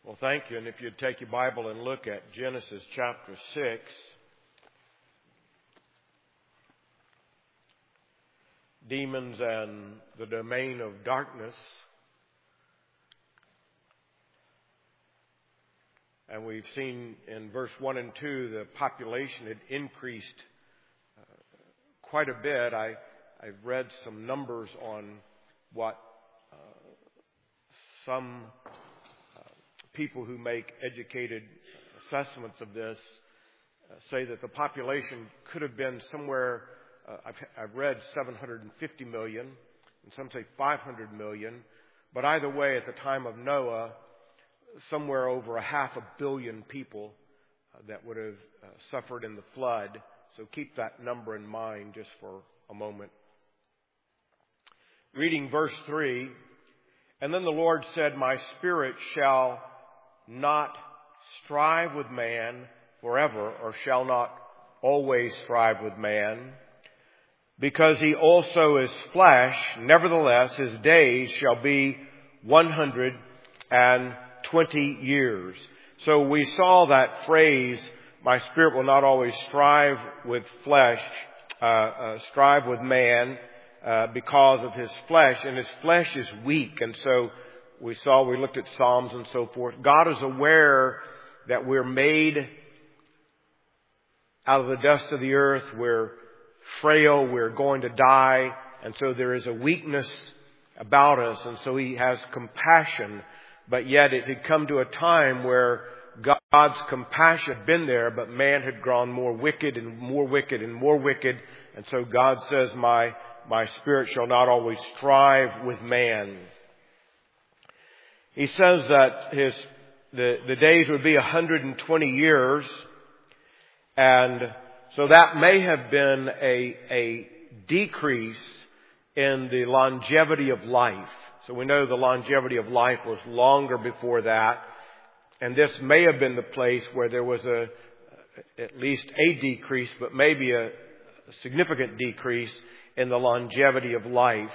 Well, thank you. And if you'd take your Bible and look at Genesis chapter 6. Demons and the domain of darkness. And we've seen in verse 1 and 2 the population had increased quite a bit. I've read some numbers on what some people who make educated assessments of this say that the population could have been somewhere, I've read 750 million, and some say 500 million. But either way, at the time of Noah, somewhere over 500 million people that would have suffered in the flood. So keep that number in mind just for a moment. Reading verse 3, "And then the Lord said, My spirit shall not strive with man forever, or shall not always strive with man, because he also is flesh. Nevertheless, his days shall be 120 years. So we saw that phrase, my spirit will not always strive with flesh, strive with man, because of his flesh. And his flesh is weak. And so we looked at Psalms and so forth. God is aware that we're made out of the dust of the earth. We're frail. We're going to die. And so there is a weakness about us. And so he has compassion. But yet it had come to a time where God's compassion had been there, but man had grown more wicked and more wicked and more wicked. And so God says, my spirit shall not always strive with man. He says that the days would be 120 years. And so that may have been a decrease in the longevity of life. So we know the longevity of life was longer before that. And this may have been the place where there was at least a decrease, but maybe a significant decrease in the longevity of life.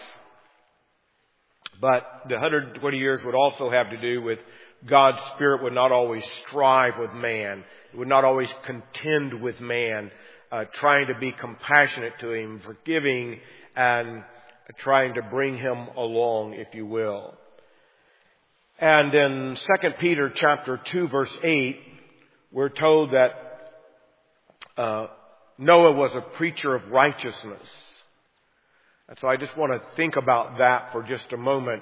But the 120 years would also have to do with God's Spirit would not always strive with man. It would not always contend with man, trying to be compassionate to him, forgiving, and trying to bring him along, if you will. And in 2 Peter chapter 2, verse 8, we're told that Noah was a preacher of righteousness. And so I just want to think about that for just a moment.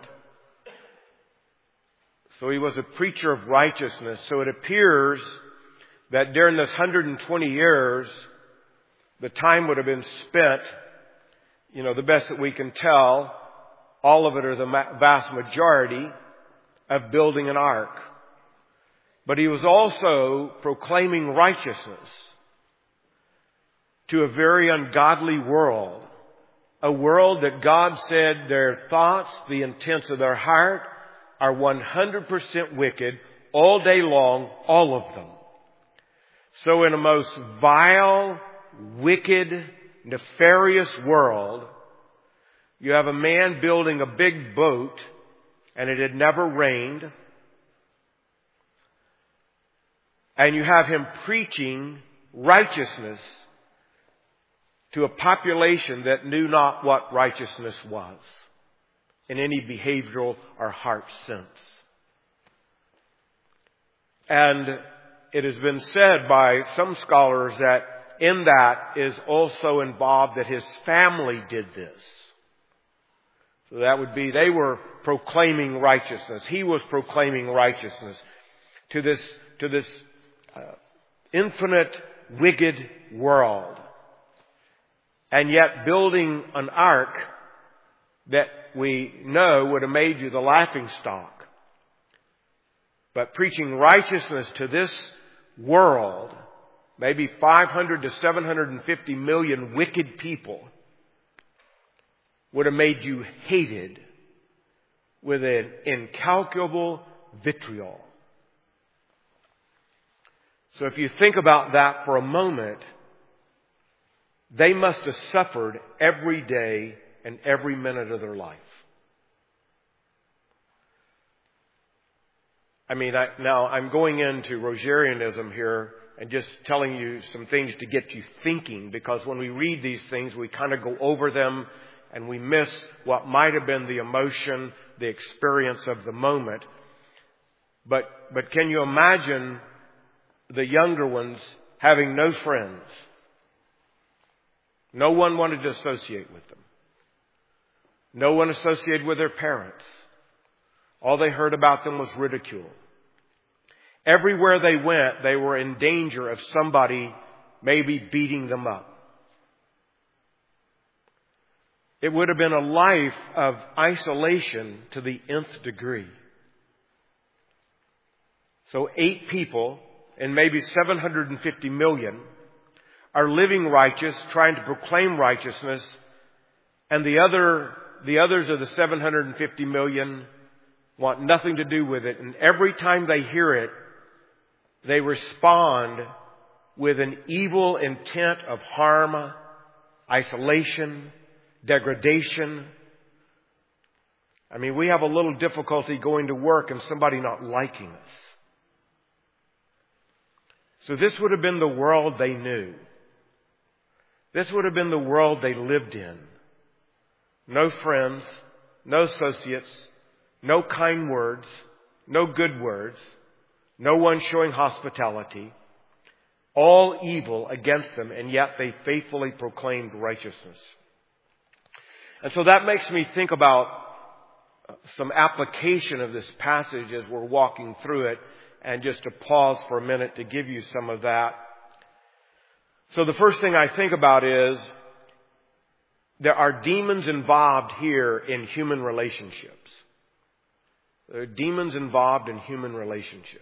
So he was a preacher of righteousness. So it appears that during this 120 years, the time would have been spent, the best that we can tell, all of it or the vast majority, of building an ark. But he was also proclaiming righteousness to a very ungodly world. A world that God said their thoughts, the intents of their heart, are 100% wicked all day long, all of them. So in a most vile, wicked, nefarious world, you have a man building a big boat, and it had never rained. And you have him preaching righteousness to a population that knew not what righteousness was in any behavioral or heart sense. And it has been said by some scholars that in that is also involved that his family did this. So that would be, they were proclaiming righteousness. He was proclaiming righteousness to this infinite, wicked world. And yet building an ark that we know would have made you the laughing stock. But preaching righteousness to this world, maybe 500 to 750 million wicked people, would have made you hated with an incalculable vitriol. So if you think about that for a moment, they must have suffered every day and every minute of their life. Now I'm going into Rogerianism here and just telling you some things to get you thinking, because when we read these things, we kind of go over them and we miss what might have been the emotion, the experience of the moment. But can you imagine the younger ones having no friends? No one wanted to associate with them. No one associated with their parents. All they heard about them was ridicule. Everywhere they went, they were in danger of somebody maybe beating them up. It would have been a life of isolation to the nth degree. So 8 people in maybe 750 million are living righteous, trying to proclaim righteousness, and the others of the 750 million want nothing to do with it. And every time they hear it, they respond with an evil intent of harm, isolation, degradation. We have a little difficulty going to work and somebody not liking us. So this would have been the world they knew. This would have been the world they lived in. No friends, no associates, no kind words, no good words, no one showing hospitality, all evil against them, and yet they faithfully proclaimed righteousness. And so that makes me think about some application of this passage as we're walking through it, and just to pause for a minute to give you some of that. So the first thing I think about is there are demons involved here in human relationships. There are demons involved in human relationships.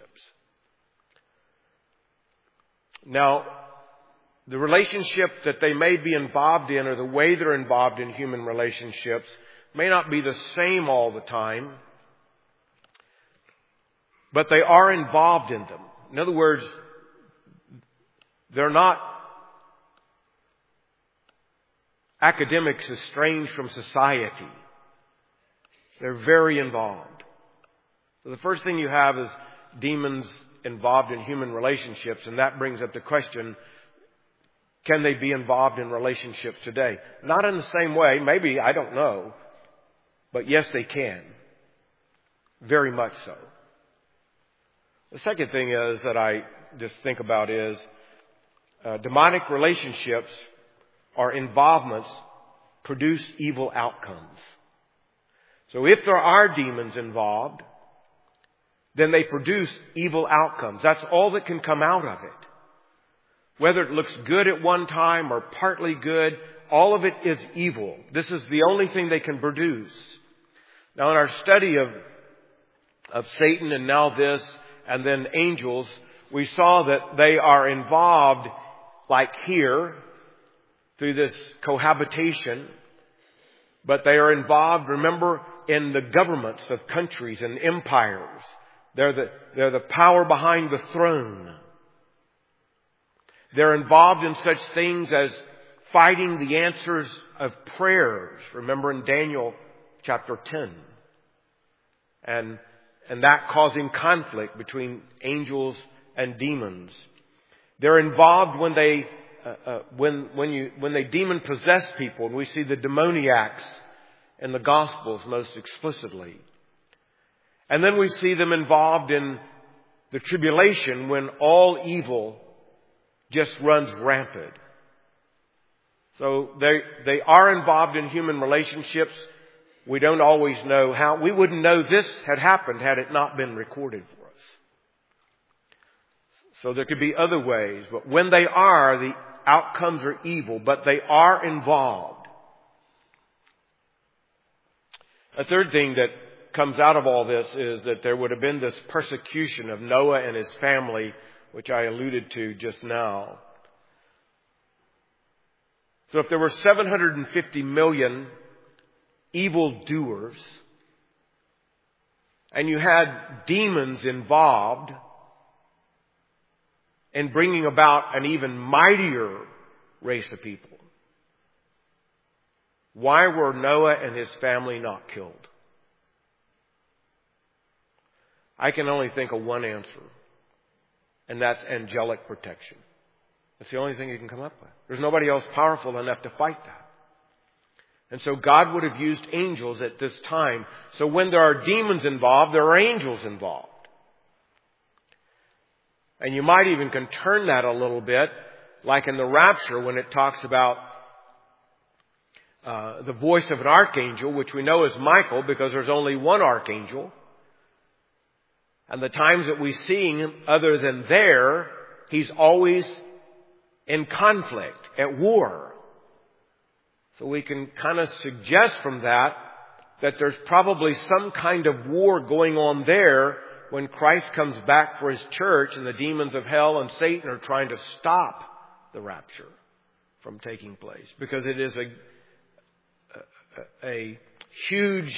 Now, the relationship that they may be involved in, or the way they're involved in human relationships, may not be the same all the time, but they are involved in them. In other words, they're not academics estranged from society. They're very involved. So the first thing you have is demons involved in human relationships, and that brings up the question, can they be involved in relationships today? Not in the same way, maybe, I don't know, but yes, they can. Very much so. The second thing is that I just think about is demonic relationships or involvements produce evil outcomes. So if there are demons involved, then they produce evil outcomes. That's all that can come out of it. Whether it looks good at one time or partly good, all of it is evil. This is the only thing they can produce. Now, in our study of Satan and now this and then angels, we saw that they are involved, like here, through this cohabitation, but they are involved, remember, in the governments of countries and empires. They're the power behind the throne. They're involved in such things as fighting the answers of prayers. Remember in Daniel chapter 10. And that causing conflict between angels and demons. They're involved when they demon possess people, and we see the demoniacs in the Gospels most explicitly. And then we see them involved in the tribulation when all evil just runs rampant. So they are involved in human relationships. We don't always know how. We wouldn't know this had happened had it not been recorded for us. So there could be other ways. But when they are, the outcomes are evil, but they are involved. A third thing that comes out of all this is that there would have been this persecution of Noah and his family, which I alluded to just now. So if there were 750 million evildoers, and you had demons involved in bringing about an even mightier race of people, why were Noah and his family not killed? I can only think of one answer, and that's angelic protection. That's the only thing you can come up with. There's nobody else powerful enough to fight that. And so God would have used angels at this time. So when there are demons involved, there are angels involved. And you might even can turn that a little bit, like in the rapture when it talks about the voice of an archangel, which we know is Michael because there's only one archangel. And the times that we see him other than there, he's always in conflict, at war. So we can kind of suggest from that there's probably some kind of war going on there when Christ comes back for his church and the demons of hell and Satan are trying to stop the rapture from taking place. Because it is a huge,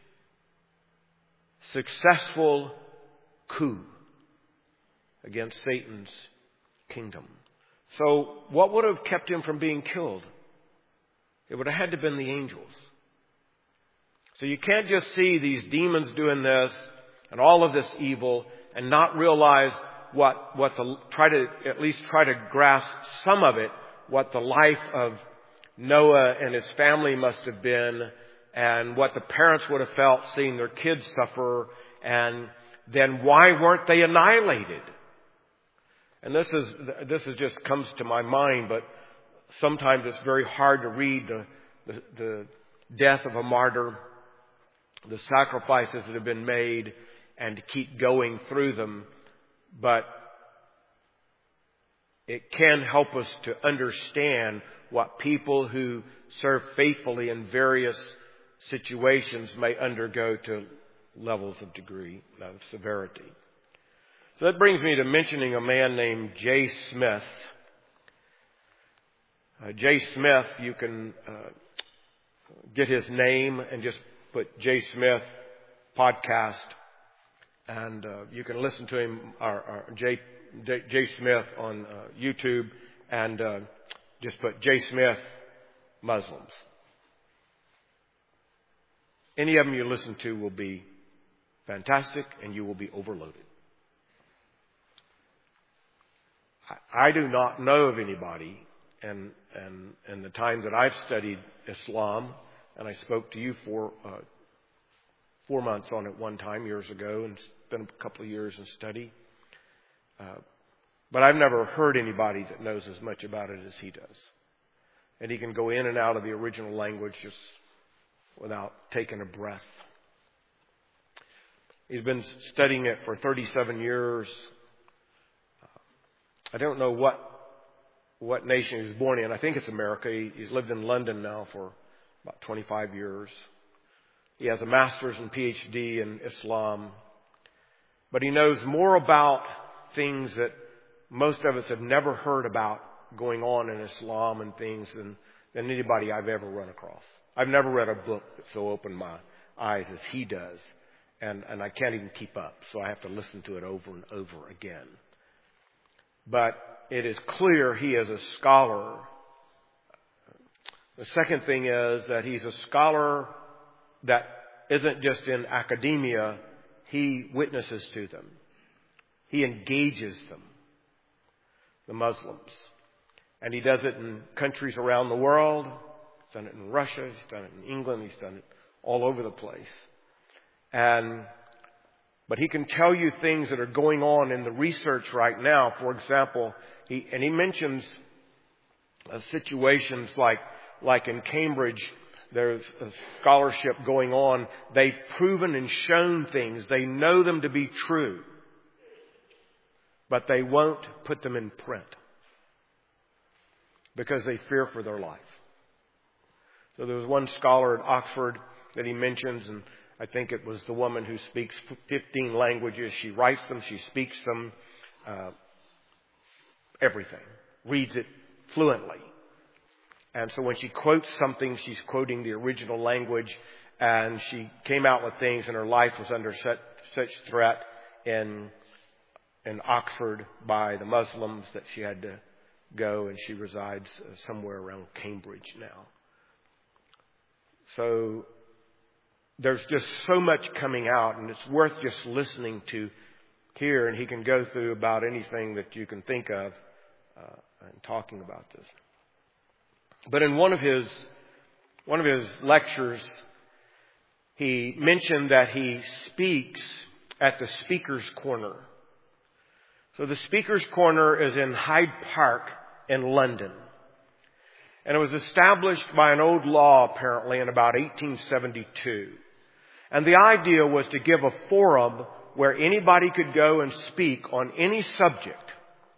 successful coup against Satan's kingdom. So what would have kept him from being killed? It would have had to have been the angels. So you can't just see these demons doing this and all of this evil and not realize try to grasp some of it, what the life of Noah and his family must have been, and what the parents would have felt seeing their kids suffer, and then why weren't they annihilated? And this is just comes to my mind, but sometimes it's very hard to read the death of a martyr, the sacrifices that have been made, and to keep going through them. But it can help us to understand what people who serve faithfully in various situations may undergo to levels of degree of severity. So that brings me to mentioning a man named Jay Smith. Jay Smith, you can get his name and just put Jay Smith podcast, and you can listen to him, Jay Smith on YouTube, and just put Jay Smith Muslims. Any of them you listen to will be fantastic, and you will be overloaded. I do not know of anybody, and the time that I've studied Islam, and I spoke to you for 4 months on it one time years ago, and spent a couple of years in study. But I've never heard anybody that knows as much about it as he does. And he can go in and out of the original language just without taking a breath. He's been studying it for 37 years. I don't know what nation he was born in. I think it's America. He's lived in London now for about 25 years. He has a master's and PhD in Islam. But he knows more about things that most of us have never heard about going on in Islam and things than anybody I've ever run across. I've never read a book that so opened my eyes as he does. And I can't even keep up, so I have to listen to it over and over again. But it is clear he is a scholar. The second thing is that he's a scholar that isn't just in academia. He witnesses to them. He engages them, the Muslims. And he does it in countries around the world. He's done it in Russia. He's done it in England. He's done it all over the place. But he can tell you things that are going on in the research right now. For example, he mentions situations like in Cambridge, there's a scholarship going on. They've proven and shown things. They know them to be true. But they won't put them in print because they fear for their life. So there was one scholar at Oxford that he mentions, and I think it was the woman who speaks 15 languages. She writes them, she speaks them, everything. Reads it fluently. And so when she quotes something, she's quoting the original language. And she came out with things, and her life was under such threat in Oxford by the Muslims that she had to go, and she resides somewhere around Cambridge now. So there's just so much coming out, and it's worth just listening to here. And he can go through about anything that you can think of and talking about this. But in one of his lectures, he mentioned that he speaks at the Speaker's Corner. So the Speaker's Corner is in Hyde Park in London. And it was established by an old law, apparently, in about 1872. And the idea was to give a forum where anybody could go and speak on any subject.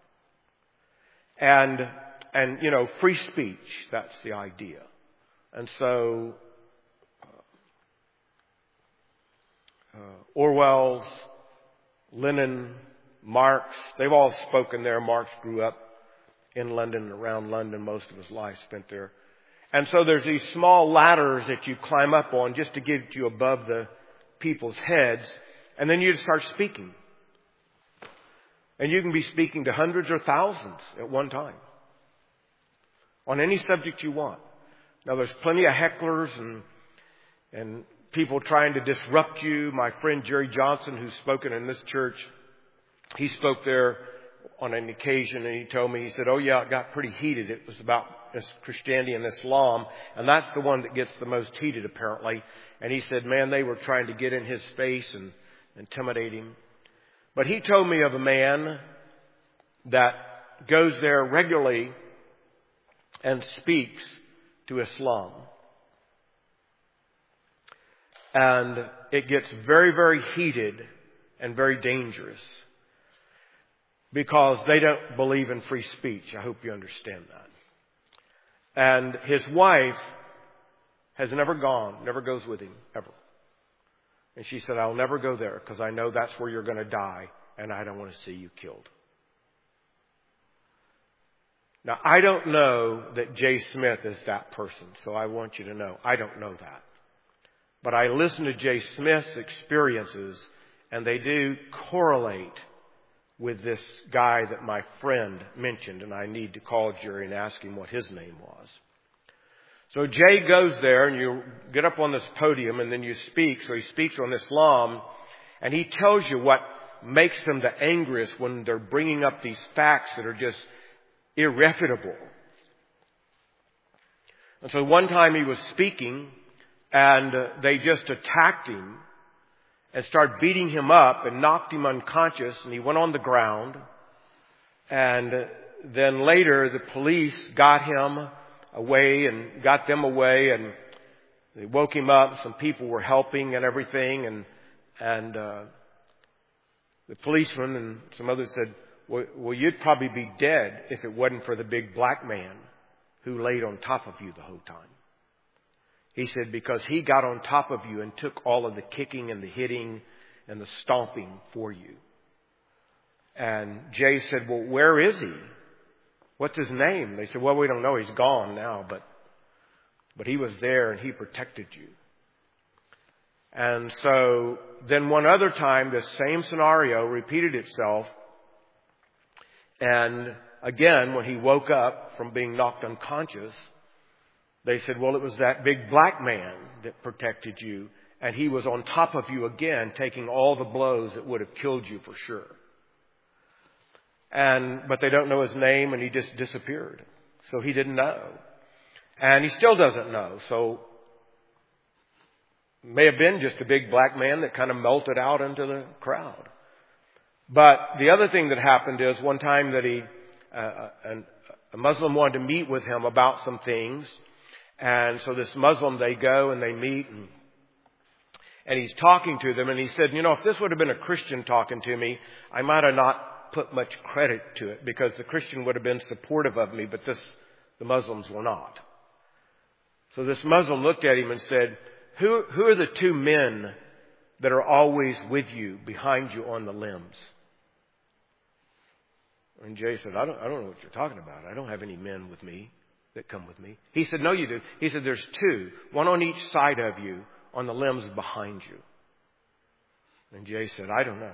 And free speech, that's the idea. And so Orwell's, Lenin, Marx, they've all spoken there. Marx grew up in London, around London, most of his life spent there. And so there's these small ladders that you climb up on just to get you above the people's heads, and then you just start speaking. And you can be speaking to hundreds or thousands at one time on any subject you want. Now there's plenty of hecklers and people trying to disrupt you. My friend Jerry Johnson, who's spoken in this church, he spoke there on an occasion, and he told me, he said, oh yeah, it got pretty heated. It was about Christianity and Islam, and that's the one that gets the most heated apparently. And he said, man, they were trying to get in his face and intimidate him. But he told me of a man that goes there regularly and speaks to Islam. And it gets very, very heated and very dangerous because they don't believe in free speech. I hope you understand that. And his wife has never goes with him, ever. And she said, I'll never go there because I know that's where you're going to die, and I don't want to see you killed. Now, I don't know that Jay Smith is that person, so I want you to know, I don't know that. But I listen to Jay Smith's experiences, and they do correlate with this guy that my friend mentioned, and I need to call Jerry and ask him what his name was. So Jay goes there, and you get up on this podium, and then you speak. So he speaks on Islam, and he tells you what makes them the angriest when they're bringing up these facts that are just irrefutable. And so one time he was speaking, and they just attacked him and started beating him up and knocked him unconscious, and he went on the ground. And then later the police got him away and got them away, and they woke him up. Some people were helping and everything, and the policeman and some others said, well, you'd probably be dead if it wasn't for the big black man who laid on top of you the whole time. He said, because he got on top of you and took all of the kicking and the hitting and the stomping for you. And Jay said, well, where is he? What's his name? They said, well, we don't know. He's gone now, but he was there and he protected you. And so then one other time, this same scenario repeated itself. And again, when he woke up from being knocked unconscious, they said, well, it was that big black man that protected you, and he was on top of you again, taking all the blows that would have killed you for sure. But they don't know his name, and he just disappeared. So he didn't know. And he still doesn't know. So it may have been just a big black man that kind of melted out into the crowd. But the other thing that happened is one time that a Muslim wanted to meet with him about some things. And so this Muslim, they go and they meet, and he's talking to them, and he said, if this would have been a Christian talking to me, I might have not put much credit to it because the Christian would have been supportive of me, but the Muslims were not. So this Muslim looked at him and said, who are the two men that are always with you, behind you on the limbs? And Jay said, I don't know what you're talking about. I don't have any men with me that come with me. He said, no, you do. He said, there's two, one on each side of you, on the limbs behind you. And Jay said, I don't know.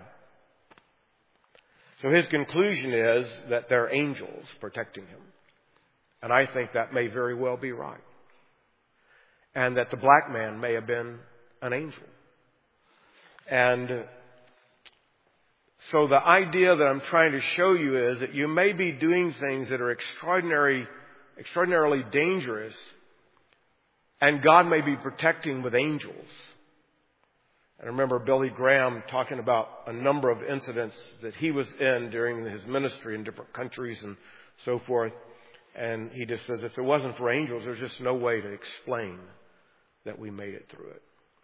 So his conclusion is that they're angels protecting him. And I think that may very well be right. And that the black man may have been an angel. And so the idea that I'm trying to show you is that you may be doing things that are extraordinarily dangerous, and God may be protecting with angels. I remember Billy Graham talking about a number of incidents that he was in during his ministry in different countries and so forth. And he just says, if it wasn't for angels, there's just no way to explain that we made it through it.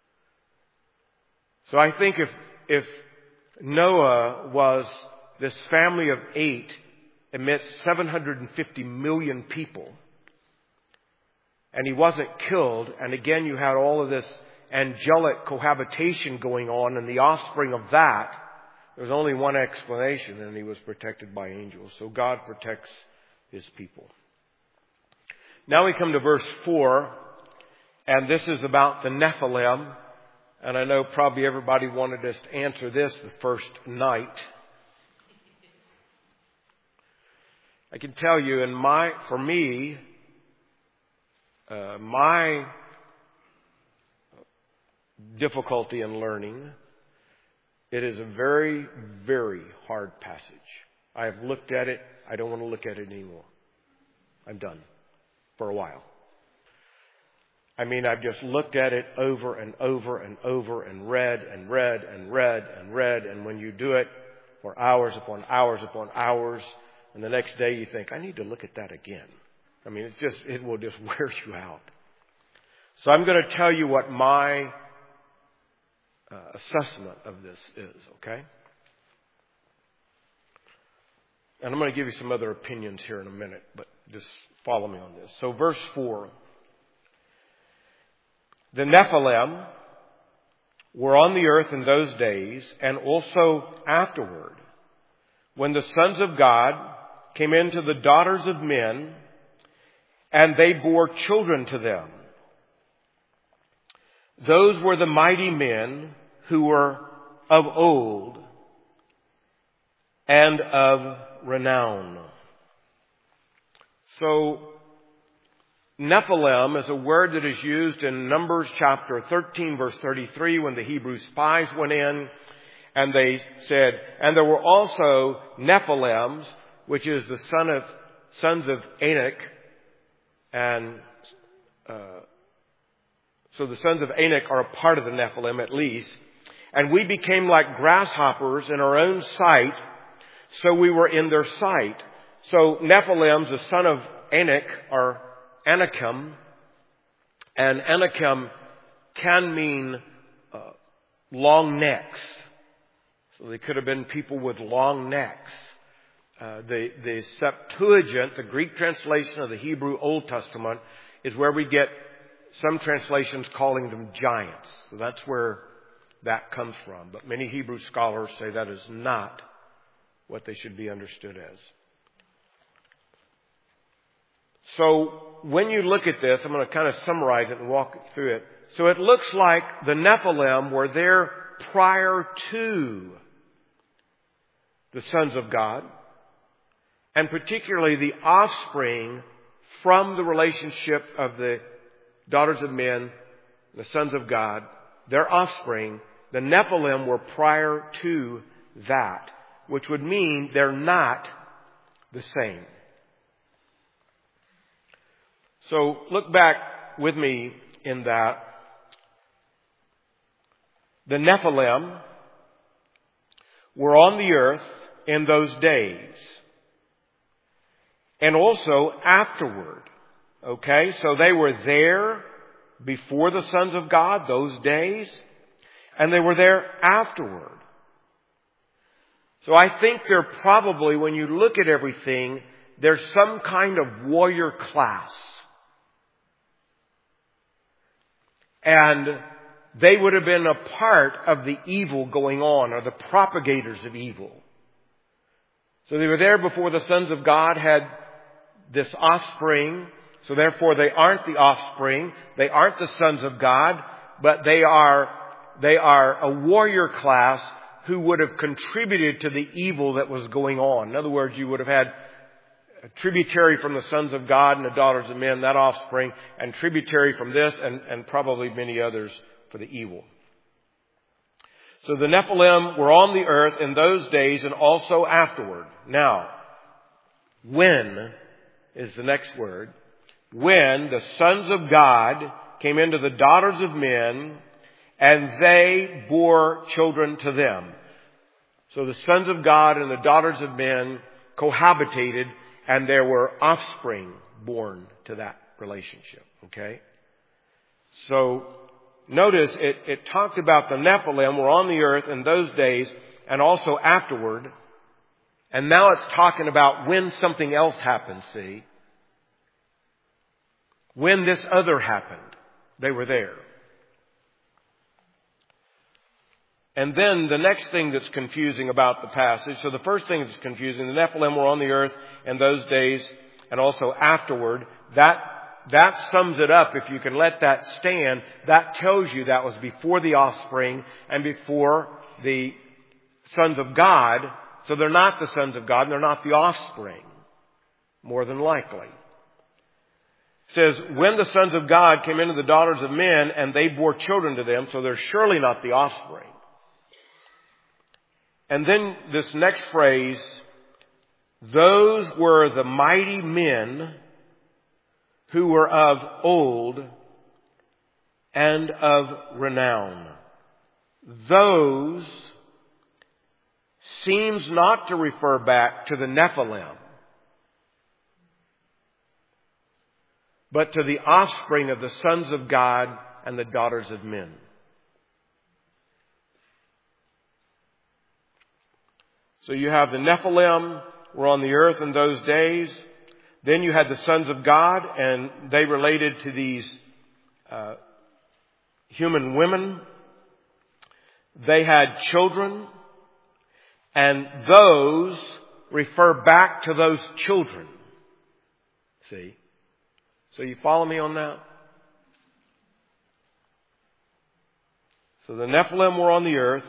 So I think if Noah was this family of 8 amidst 750 million people, and he wasn't killed, and again you had all of this angelic cohabitation going on and the offspring of that, there's only one explanation, and he was protected by angels. So God protects His people. Now we come to verse 4, and this is about the Nephilim. And I know probably everybody wanted us to answer this the first night. I can tell you, for me, my difficulty in learning, it is a very, very hard passage. I have looked at it. I don't want to look at it anymore. I'm done for a while. I mean, I've just looked at it over and over and over and read and read and read and read. And when you do it for hours upon hours upon hours, and the next day you think, I need to look at that again. I mean, it will just wear you out. So I'm going to tell you what my assessment of this is, okay? And I'm going to give you some other opinions here in a minute, but just follow me on this. So verse 4. The Nephilim were on the earth in those days, and also afterward, when the sons of God came into the daughters of men, and they bore children to them. Those were the mighty men who were of old and of renown. So, Nephilim is a word that is used in Numbers chapter 13, verse 33, when the Hebrew spies went in and they said, and there were also Nephilims, which is the sons of Anak, and so the sons of Anak are a part of the Nephilim at least. And we became like grasshoppers in our own sight, so we were in their sight. So Nephilim, the son of Anak, are Anakim, and Anakim can mean long necks. So they could have been people with long necks. The Septuagint, the Greek translation of the Hebrew Old Testament, is where we get some translations calling them giants. So that's where that comes from. But many Hebrew scholars say that is not what they should be understood as. So when you look at this, I'm going to kind of summarize it and walk through it. So it looks like the Nephilim were there prior to the sons of God, and particularly the offspring from the relationship of the daughters of men, the sons of God, their offspring. The Nephilim were prior to that, which would mean they're not the same. So look back with me in that. The Nephilim were on the earth in those days, and also afterward. Okay, so they were there before the sons of God, those days, and they were there afterward. So I think they're probably, when you look at everything, there's some kind of warrior class. And they would have been a part of the evil going on, or the propagators of evil. So they were there before the sons of God had this offspring. So therefore they aren't the offspring. They aren't the sons of God, but they are a warrior class who would have contributed to the evil that was going on. In other words, you would have had a tributary from the sons of God and the daughters of men, that offspring, and tributary from this and probably many others for the evil. So the Nephilim were on the earth in those days and also afterward. Now, when is the next word. When the sons of God came into the daughters of men, and they bore children to them. So the sons of God and the daughters of men cohabitated, and there were offspring born to that relationship. Okay? So notice it talked about the Nephilim were on the earth in those days and also afterward. And now it's talking about when something else happened, see? When this other happened, they were there. And then the next thing that's confusing about the passage, so the first thing that's confusing, the Nephilim were on the earth in those days and also afterward. That sums it up. If you can let that stand, that tells you that was before the offspring and before the sons of God. So they're not the sons of God and they're not the offspring, more than likely. It says, when the sons of God came into the daughters of men and they bore children to them, so they're surely not the offspring. And then this next phrase, those were the mighty men who were of old and of renown. Those seems not to refer back to the Nephilim, but to the offspring of the sons of God and the daughters of men. So you have the Nephilim were on the earth in those days. Then you had the sons of God, and they related to these human women. They had children, and those refer back to those children. See? So you follow me on that? So the Nephilim were on the earth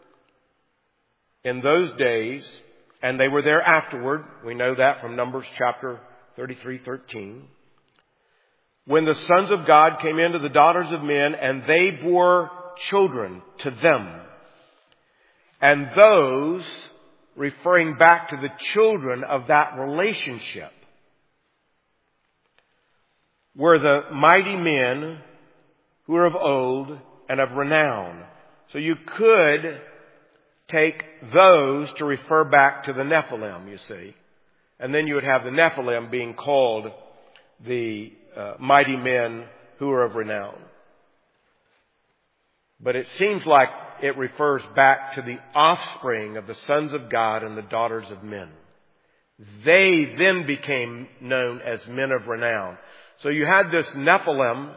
in those days, and they were there afterward. We know that from Numbers chapter 33:13. When the sons of God came into the daughters of men, and they bore children to them. And those referring back to the children of that relationship were the mighty men who are of old and of renown. So you could take those to refer back to the Nephilim, you see. And then you would have the Nephilim being called the mighty men who are of renown. But it seems like it refers back to the offspring of the sons of God and the daughters of men. They then became known as men of renown. So you had this Nephilim.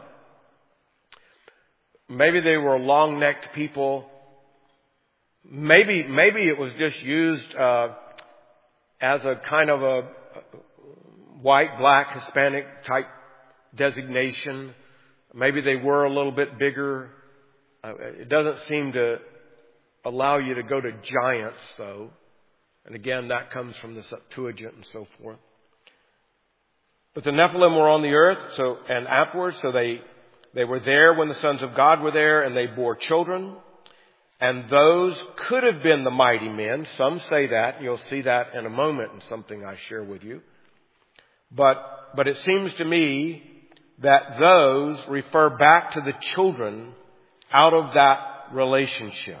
Maybe they were long-necked people. Maybe it was just used as a kind of a white, black, Hispanic type designation. Maybe they were a little bit bigger. It doesn't seem to allow you to go to giants, though. And again, that comes from the Septuagint and so forth. But the Nephilim were on the earth, and afterwards, so they were there when the sons of God were there, and they bore children. And those could have been the mighty men. Some say that. You'll see that in a moment in something I share with you. But it seems to me that those refer back to the children out of that relationship.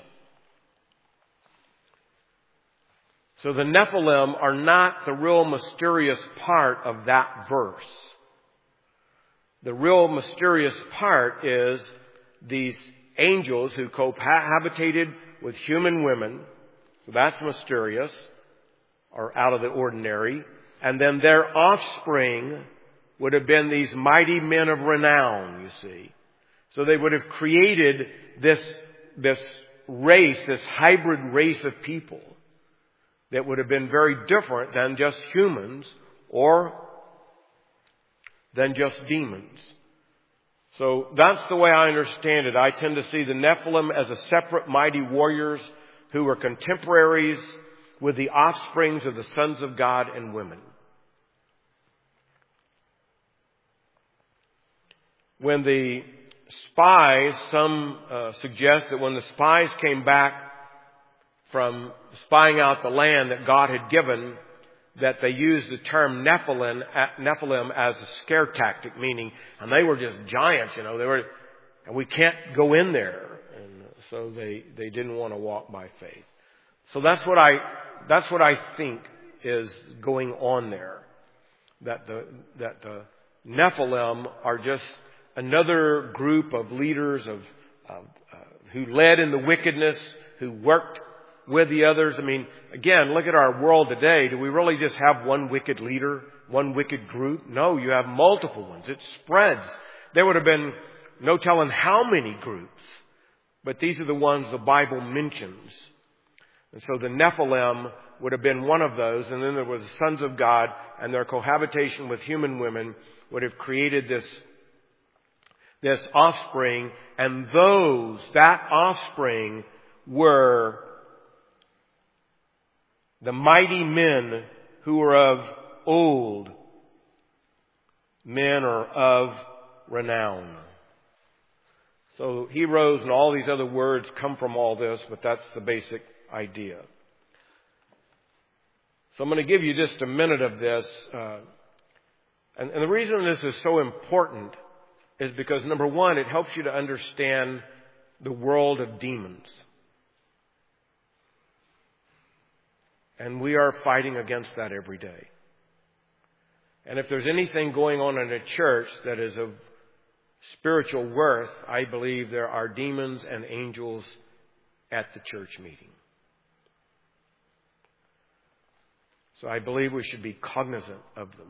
So the Nephilim are not the real mysterious part of that verse. The real mysterious part is these angels who cohabitated with human women. So that's mysterious, or out of the ordinary. And then their offspring would have been these mighty men of renown, you see. So they would have created this race, this hybrid race of people that would have been very different than just humans or than just demons. So that's the way I understand it. I tend to see the Nephilim as a separate mighty warriors who were contemporaries with the offsprings of the sons of God and women. When the spies, some suggest that when the spies came back from spying out the land that God had given, that they used the term Nephilim as a scare tactic, meaning, and they were just giants, and we can't go in there. And so they didn't want to walk by faith. So that's what I think is going on there. That the Nephilim are just another group of leaders who led in the wickedness, who worked with the others. I mean, again, look at our world today. Do we really just have one wicked leader, one wicked group? No, you have multiple ones. It spreads. There would have been no telling how many groups, but these are the ones the Bible mentions. And so the Nephilim would have been one of those, and then there was the sons of God, and their cohabitation with human women would have created this offspring, and that offspring were the mighty men who were of old, men or of renown. So heroes and all these other words come from all this, but that's the basic idea. So I'm going to give you just a minute of this. And the reason this is so important is because, number one, it helps you to understand the world of demons. And we are fighting against that every day. And if there's anything going on in a church that is of spiritual worth, I believe there are demons and angels at the church meeting. So I believe we should be cognizant of them.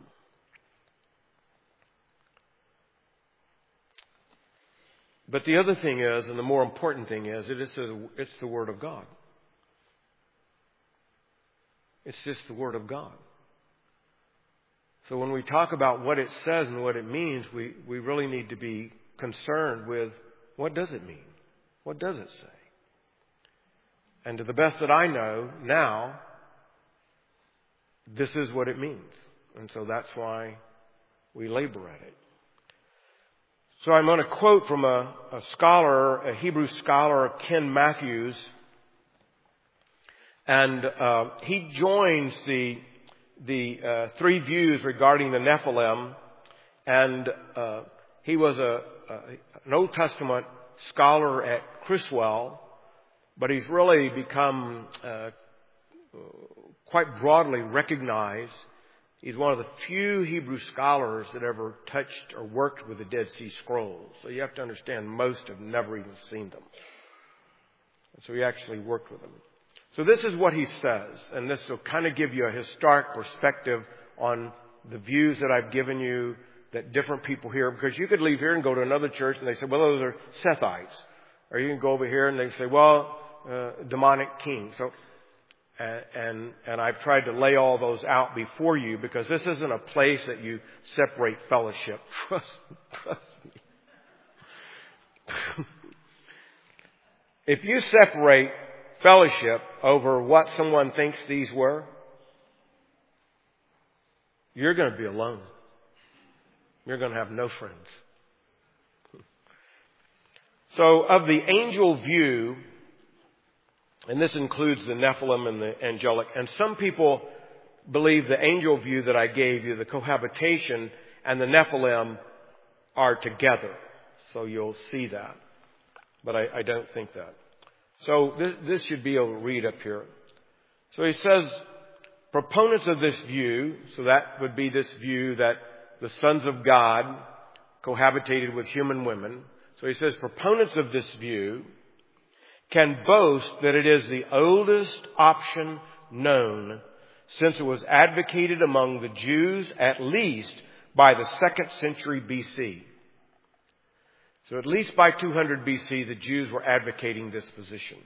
But the other thing is, and the more important thing is, it's the Word of God. It's just the Word of God. So when we talk about what it says and what it means, we really need to be concerned with what does it mean? What does it say? And to the best that I know now, this is what it means. And so that's why we labor at it. So I'm going to quote from a scholar, a Hebrew scholar, Ken Matthews. And he joins the three views regarding the Nephilim. And he was an Old Testament scholar at Criswell, but he's really become quite broadly recognized. He's one of the few Hebrew scholars that ever touched or worked with the Dead Sea Scrolls. So you have to understand most have never even seen them. And so he actually worked with them. So this is what he says, and this will kind of give you a historic perspective on the views that I've given you that different people hear. Because you could leave here and go to another church and they say, well, those are Sethites. Or you can go over here and they say, well, demonic king. So And I've tried to lay all those out before you because this isn't a place that you separate fellowship. Trust me. If you separate fellowship over what someone thinks these were, you're going to be alone. You're going to have no friends. So of the angel view, and this includes the Nephilim and the angelic. And some people believe the angel view that I gave you, the cohabitation, and the Nephilim are together. So you'll see that. But I don't think that. So this should be able to read up here. So he says, proponents of this view, so that would be this view that the sons of God cohabitated with human women. So he says, proponents of this view can boast that it is the oldest option known since it was advocated among the Jews at least by the 2nd century BC. So at least by 200 BC, the Jews were advocating this position.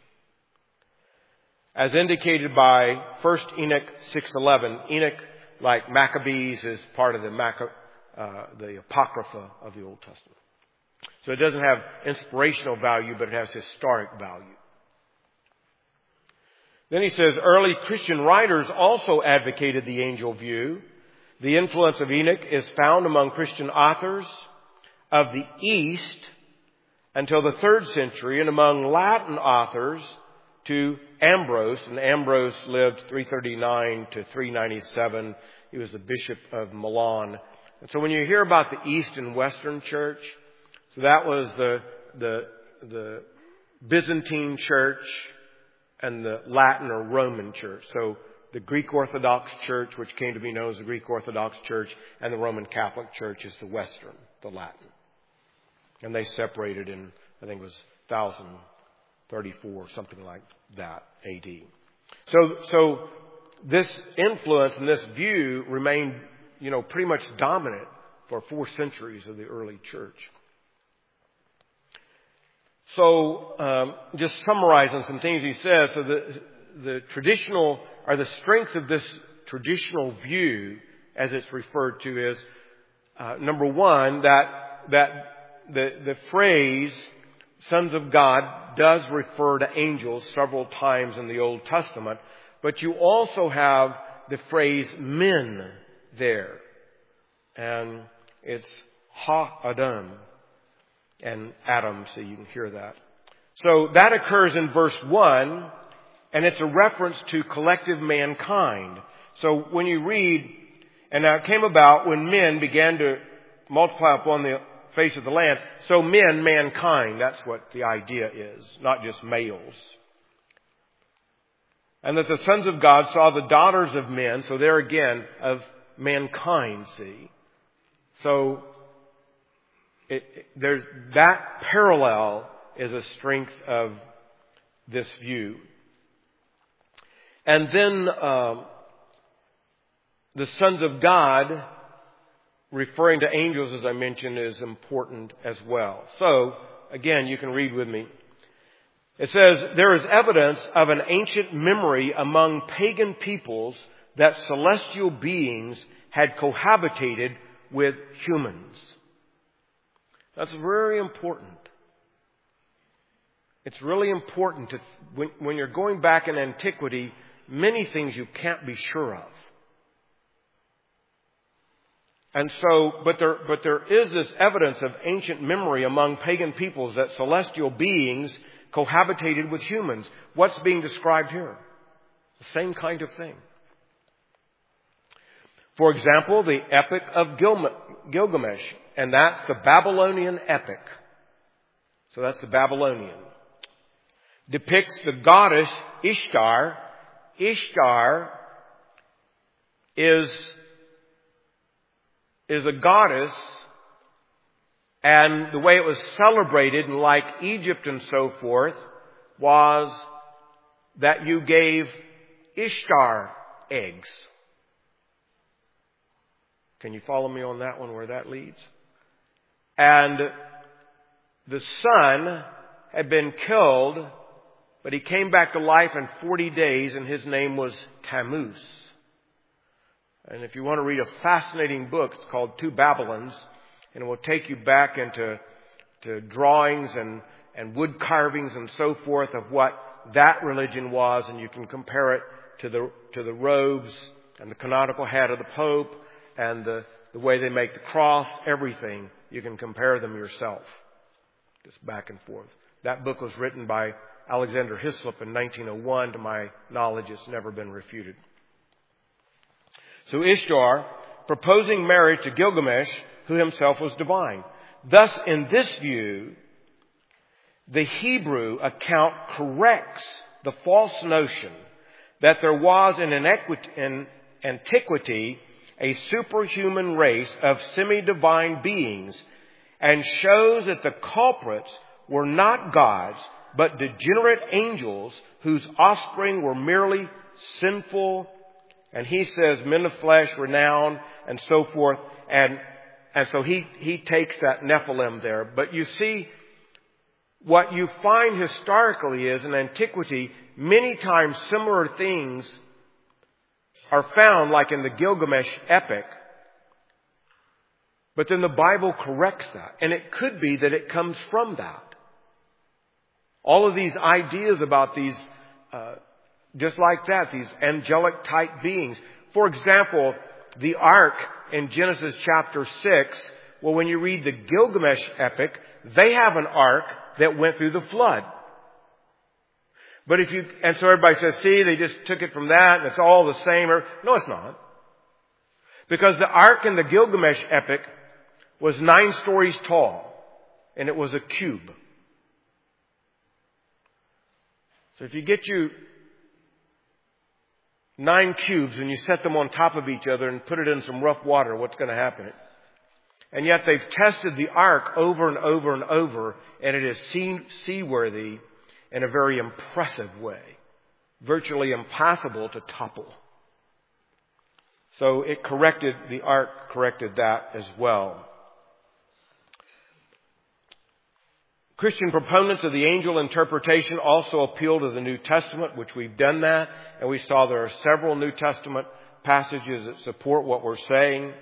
As indicated by 1 Enoch 6:11, Enoch, like Maccabees, is part of the Apocrypha of the Old Testament. So it doesn't have inspirational value, but it has historic value. Then he says, early Christian writers also advocated the angel view. The influence of Enoch is found among Christian authors of the East until the 3rd century and among Latin authors to Ambrose, and Ambrose lived 339 to 397. He was the bishop of Milan. And so when you hear about the East and Western Church, so that was the Byzantine Church and the Latin or Roman Church. So the Greek Orthodox Church, which came to be known as the Greek Orthodox Church, and the Roman Catholic Church is the Western, the Latin. And they separated in, I think it was 1034, something like that, AD. So this influence and this view remained, pretty much dominant for 4 centuries of the early church. So, just summarizing some things he says. So the traditional, or the strength of this traditional view, as it's referred to, is number one, that the phrase "sons of God" does refer to angels several times in the Old Testament, but you also have the phrase "men" there, and it's Ha-Adam. And Adam, so you can hear that. So that occurs in verse 1, and it's a reference to collective mankind. So when you read, "And now it came about when men began to multiply upon the face of the land," so men, mankind, that's what the idea is, not just males. "And that the sons of God saw the daughters of men," so there again, of mankind, see. So there's that parallel is a strength of this view. And then the sons of God, referring to angels, as I mentioned, is important as well. So, again, you can read with me. It says, "There is evidence of an ancient memory among pagan peoples that celestial beings had cohabitated with humans." That's very important. It's really important when you're going back in antiquity, many things you can't be sure of. And so, but there is this evidence of ancient memory among pagan peoples that celestial beings cohabitated with humans. What's being described here? The same kind of thing. For example, the Epic of Gilgamesh, and that's the Babylonian epic. So that's the Babylonian. Depicts the goddess Ishtar. Ishtar is a goddess, and the way it was celebrated, like Egypt and so forth, was that you gave Ishtar eggs. Can you follow me on that one, where that leads? And the son had been killed, but he came back to life in 40 days, and his name was Tammuz. And if you want to read a fascinating book, it's called Two Babylons, and it will take you back into drawings and wood carvings and so forth of what that religion was, and you can compare it to the robes and the canonical hat of the Pope and the way they make the cross, everything. You can compare them yourself, just back and forth. That book was written by Alexander Hislop in 1901. To my knowledge, it's never been refuted. So Ishtar, proposing marriage to Gilgamesh, who himself was divine. Thus, in this view, the Hebrew account corrects the false notion that there was in antiquity a superhuman race of semi-divine beings, and shows that the culprits were not gods, but degenerate angels whose offspring were merely sinful, and he says men of flesh, renown, and so forth. And so he takes that Nephilim there. But you see, what you find historically is in antiquity, many times similar things are found, like in the Gilgamesh epic. But then the Bible corrects that. And it could be that it comes from that. All of these ideas about these, just like that, these angelic type beings. For example, the ark in Genesis chapter 6, well, when you read the Gilgamesh epic, they have an ark that went through the flood. But and so everybody says, see, they just took it from that and it's all the same. No, it's not. Because the ark in the Gilgamesh epic was 9 stories tall and it was a cube. So if you get you 9 cubes and you set them on top of each other and put it in some rough water, what's going to happen? And yet they've tested the ark over and over and over, and it is seaworthy in a very impressive way. Virtually impossible to topple. So the ark corrected that as well. Christian proponents of the angel interpretation also appeal to the New Testament, which we've done that, and we saw there are several New Testament passages that support what we're saying.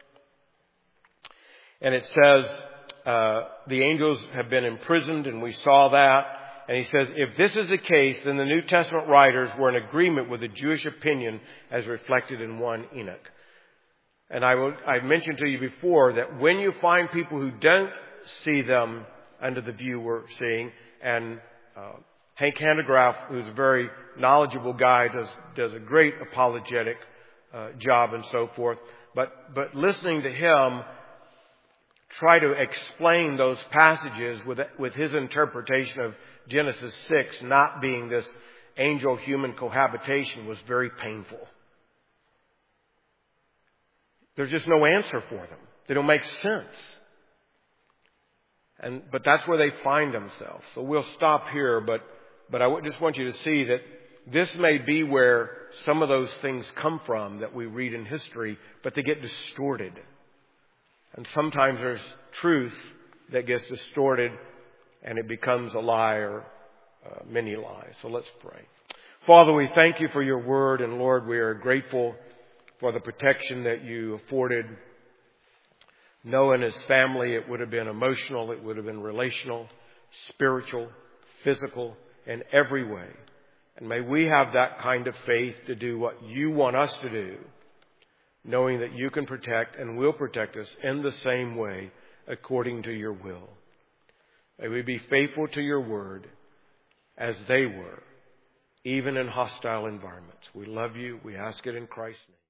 And it says the angels have been imprisoned, and we saw that. And he says, if this is the case, then the New Testament writers were in agreement with the Jewish opinion as reflected in 1 Enoch. And I mentioned to you before that when you find people who don't see them under the view we're seeing, and Hank Hanegraaff, who's a very knowledgeable guy, does a great apologetic job and so forth. But listening to him try to explain those passages with his interpretation of Genesis 6 not being this angel-human cohabitation was very painful. There's just no answer for them. They don't make sense. But that's where they find themselves. So we'll stop here, but I just want you to see that this may be where some of those things come from that we read in history, but they get distorted. And sometimes there's truth that gets distorted and it becomes a lie or many lies. So let's pray. Father, we thank you for your word, and Lord, we are grateful for the protection that you afforded Noah and his family. It would have been emotional, it would have been relational, spiritual, physical, in every way. And may we have that kind of faith to do what you want us to do, knowing that you can protect and will protect us in the same way according to your will. May we be faithful to your word as they were, even in hostile environments. We love you. We ask it in Christ's name.